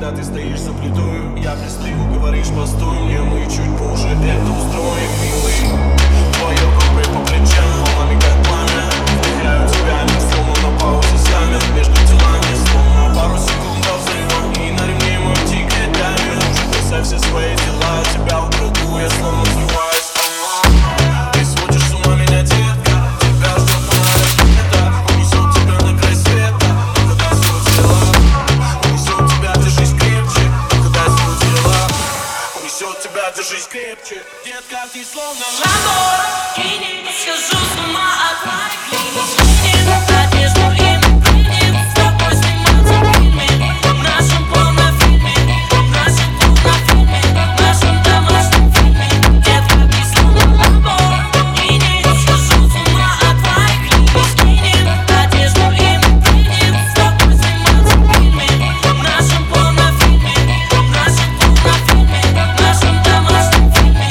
когда ты стоишь за плитою. Я пристаю, говоришь, постой мне, мы чуть позже это устроим, милый. Твое купе по плечам, волнами как пламя. Вдыхаю тебя, не словно на паузе замер. Между делами, словно пару секунд до взрыва. И на ремне мой тикет таймер. Уже бросай все свои дела, тебя украду, я словно взрываюсь. Ты сводишь с ума меня, детка. Тебя ждет моя ракета. Унесет тебя на край света. Ну когда свой дела. Унесет тебя, держись крепче. Ну когда свой дела. Унесет тебя, держись крепче. Детка, ты словно Lamborghini. Схожу с ума от твоих линий. Одежду и прыгнем. С тобой сниматься в фильме. В нашем порнофильме. В нашем порнофильме. В нашем домашнем фильме. Детка, ты словно Lamborghini. Схожу с ума от твоих линий. Скинем одежду и прыгнем. С тобой сниматься в фильме. В нашем порнофильме. В нашем порнофильме. В нашем домашнем фильме.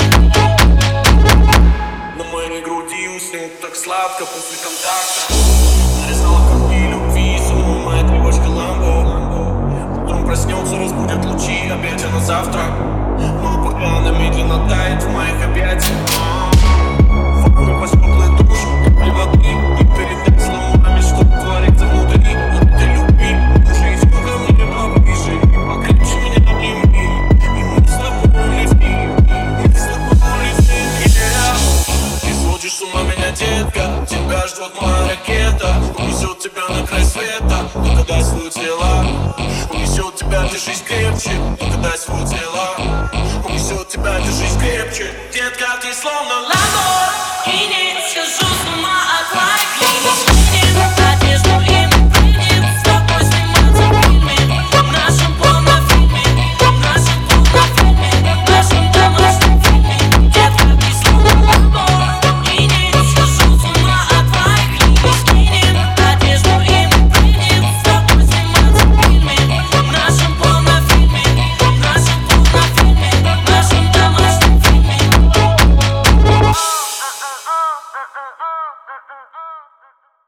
на моей груди уснет так сладко после контакта. Нарисовала круги любви, со мной моя девочка Ламбо. Утром проснется, разбудят лучи, опять на завтра. Но пока она медленно тает в моих объятиях. Факуры по стеклой душу, капли воды. И передать словами, что творится внутри. Ты люби, жизнь ко мне поближе. И покрепче меня обними. И мы с тобой летим, мы с тобой летим, yeah. Ты сводишь с ума меня, детка. Тебя ждет моя ракета. Унесет тебя на край света. Ну когда свой дела. Унесет тебя, держись крепче. Ну когда свой дела. Унесет тебя, держись крепче. Детка, ты словно